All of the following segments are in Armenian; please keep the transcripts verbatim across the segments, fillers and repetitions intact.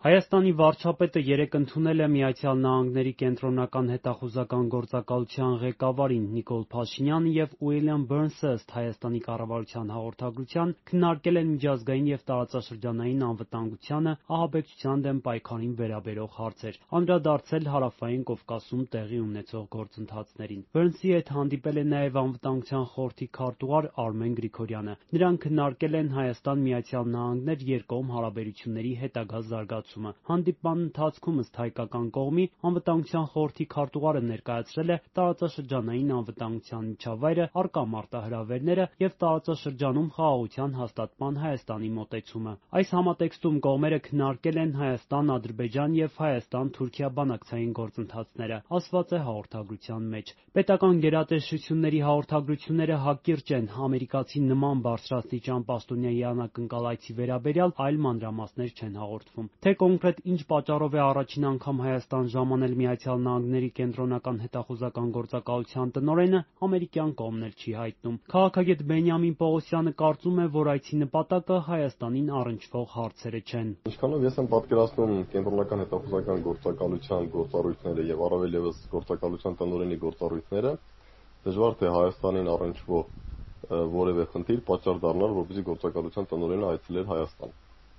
Հայաստանի վարչապետը երեկ ընդունել է Միացյալ Նահանգների կենտրոնական հետախուզական գործակալության ղեկավարին Նիկոլ Փաշինյանը և Ուիլյամ Բըրնսը ըստ Հայաստանի կառավարության հաղորդագրության քննարկել են միջազգային և տարածաշրջանային անվտանգությանը, ահաբեկչության դեմ պայքարին վերաբերող հարցեր, անդրադարձել Հարավային Կովկասում տեղի ունեցող գործընթացներին։ Բըրնսի հետ հանդիպել է նաև Անվտանգության խորհրդի քարտուղար Արմեն Գրիգորյանը։ Նրանք քննարկել են Հայաստան-Միացյալ Նահանգներ երկկողմ հարաբերությունների հետագա զարգացումը։ Հանդիպման ընթացքում ըստ հայկական կողմի Անվտանգության խորհրդի քարտուղարը ներկայացրել է տարածաշրջանային անվտանգության միջավայրը, առկա մարտահրավերները և տարածաշրջանում խաղաղության հաստատման Հայաստանի մոտեցումը։ Այս համատեքստում կողմերը քննարկել են Հայաստան-Ադրբեջան և Հայաստան-Թուրքիա բանակցային գործընթացները, ասված է հաղորդագրության մեջ։ Պետական գերատեսչությունների հաղորդագրությունները հակիրճ են, ամերիկացի նման բարձրաստիճան պաշտոնյայի անակնկալ այցի վերաբերյալ այլ մանրամասներ չեն հաղորդվում։ Թե կոնկրետ ինչ պատճառով է առաջին անգամ Հայաստան ժամանել Միացյալ Նահանգների կենտրոնական հետախուզական գործակալության տնօրենը, ամերիկյան կողմն էլ չի հայտնում։ Քաղաքագետ Բենյամին Պողոսյանը կարծում է, որ այցի նպատակը Հայաստանին առնչվող հարցերը չեն։ Ինչքանով ես եմ պատկերացնում կենտրոնական հետախուզական գործակալության գործառույթները եւ առավել եւս գործակալության տնօրենի գործառույթները, դժվար թե Հայաստանին առնչվող որևէ խնդիր պատճառ դառնար, որպեսզի գործակալության տնօրենը այցելեր Հայաստան։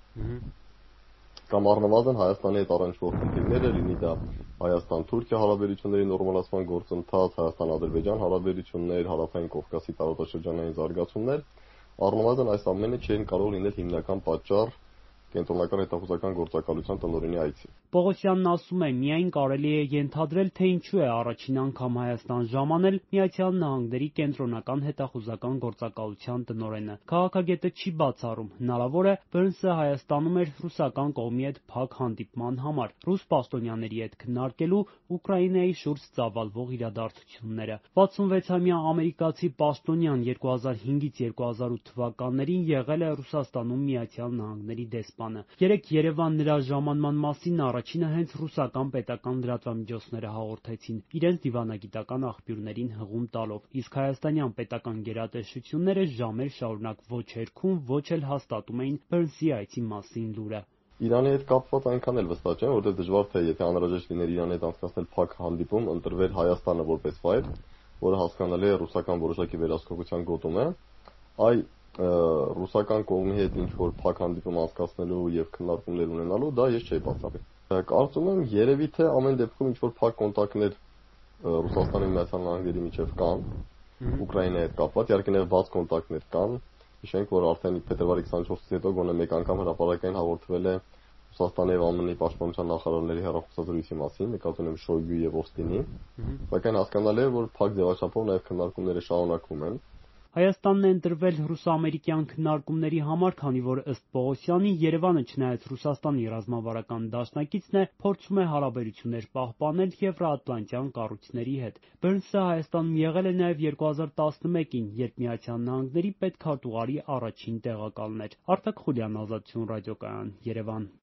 Կամ առնվազն Հայաստանի հետ առնչվող խնդիրները, լինի դա Հայաստան-Թուրքիա հարաբերությունների նորմալացման գործընթաց, Հայաստան-Ադրբեջան հարաբերություններ, Հարավային Կովկասի տարածաշրջանային զարգացումներ, առնվազն այս ամենը չեն կարող լինել հիմնական պատճառ կենտրոնական հետախուզական գործակալության տնօրենի այցի։ Պողոսյանն ասում է, միայն կարելի է ենթադրել, թե ինչու է առաջին անգամ Հայաստան ժամանել Միացյալ Նահանգների կենտրոնական հետախուզական գործակալության տնօրենը։ Քաղաքագետը չի բացառում, հնարավոր է Բըրնսը Հայաստանում էր ռուսական կողմի հետ փակ հանդիպման համար, ռուս պաշտոնյաների հետ քննարկելու Ուկրաինայի շուրջ ծավալվող իրադարձությունները։ վաթսունվեցամյա ամերիկացի պաշտոնյան երկու հազար հինգից երկու հազար ութ թվականներին եղել է Ռուսաստանում Միացյալ Նահանգների դեսպանը։ Երեկ Երևան նրա ժամանման մասին առաջինը հենց ռուսական պետական լրատվամիջոցները հաղորդեցին, իրենց դիվանագիտական աղբյուրներին հղում տալով, իսկ հայաստանյան պետական գերատեսչությունները ժամեր շարունակ ոչ հերքում, ոչ էլ հաստատում էին Բըրնսի այցի մասին լուրը։ Իրանի հետ կապված այնքան էլ վստահ չեմ, որովհետև դժվար թե եթե անհրաժեշտ լիներ Իրանի հետ անցկացնել փակ հանդիպում, ընտրվեր Հայաստանը որպես վայր, որը հասկանալի է ռուսական որոշակի վերահսկողության գոտում է, այ ռուսական կողմի հետ ինչ որ փակ հանդիպում անցկացնելու եւ քննարկումներ ունենալու, դա ես չէի բացառի։ Կարծում եմ երևի թե ամեն դեպքում ինչ որ փակ կոնտակտներ Ռուսաստանի Միացյալ Նահանգների միջև կան, Ուկրաինայի հետ կապված, իհարկե նաև բաց կոնտակտներ կան։ Հիշենք, որ արդեն փետրվարի քսանչորսից հետո գոնե մեկ անգամ հրապարակային հաղորդվել է Ռուսաստանի եւ ԱՄՆ-ի պաշտպանության նախարարների հեռախոսազրույցի մասին, նկատի ունեմ Շոյգուի եւ Օստինի, սակայն հասկանալի է, որ փակ ձևաչափով նաև քննարկումները շարունակվում են։ Հայաստանն է ընտրվել ռուս-ամերիկյան քննարկումների համար, քանի որ ըստ Պողոսյանի Երևանը չնայած Ռուսաստանի ռազմավարական դաշնակիցն է, փորձում է հարաբերություններ պահպանել եվրոատլանտյան կառույցների հետ։ Բըրնսը Հայաստանում եղել է նաև երկու հազար տասնմեկին, երբ Միացյալ Նահանգների պետքարտուղարի առաջին տեղակալն էր։ Արտակ Խուլյան, Ազատություն ռադիոկայան, Երևան։